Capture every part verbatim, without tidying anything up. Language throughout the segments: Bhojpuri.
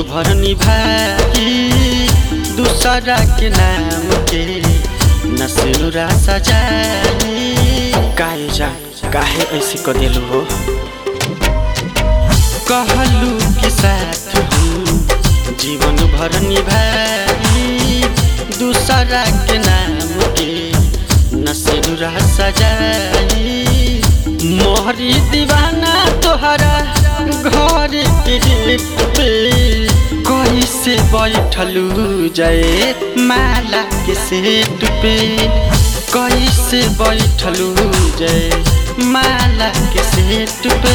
भर निभाई दूसरा के नाम के नसुरा सजाई। काहे जा काहे ऐसे क देलू हो? कहलू कि साथ हम जीवन भर निभाई दूसरा के नाम के नसुरा सजाई। मोहरी दीवाना तोहरा घर के गेट पे कैसे बैठलू जय माला के सेट पे कैसे बैठलू जय माला के सेट पे।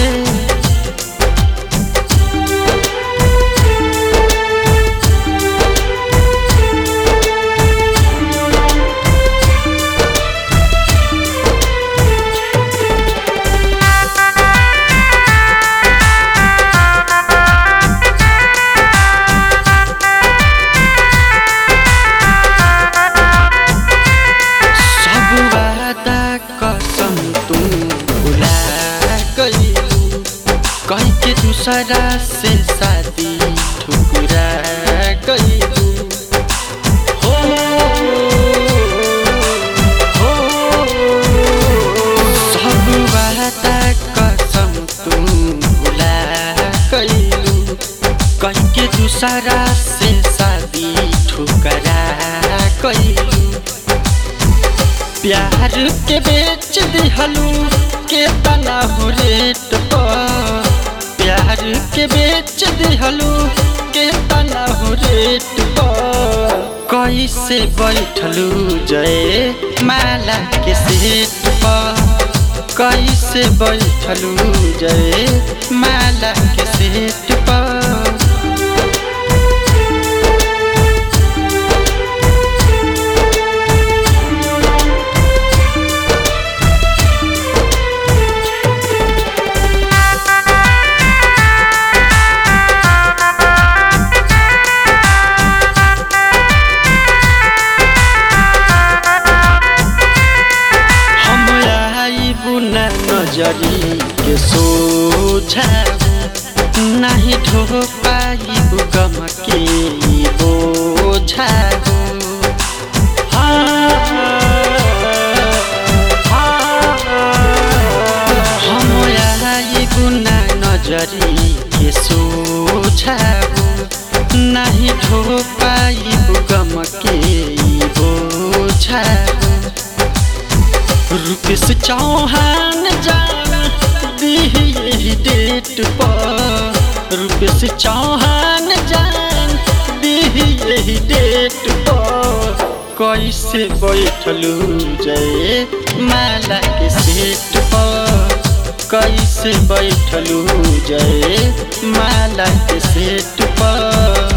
कहीं के दूसरा से शादी ठुकरा गईलू हो, हो सब वादा कसम तुम भुला गईलू। कहीं के दूसरा से शादी ठुकरा गईलू। प्यार के बेच दिहलू के तना हो रेट पर प्यार के बेच दिहलू के तना हो रेट पर कैसे बैठलू जय माला के सेट पर कैसे बैठलू जय माला के सेट पर। नजरी के सोझा नहीं ढो पाई गम के बोझा हो। हम आई गुना नजरी के सोझा नहीं ढो पाई गम के बोझा हो। रुपेश चौहान जान दी डेट पर रुपेश चौहान जान दी डेट पर कैसे बैठलू जय माला के सेट पर कैसे बैठलू जय माला के सेट पर।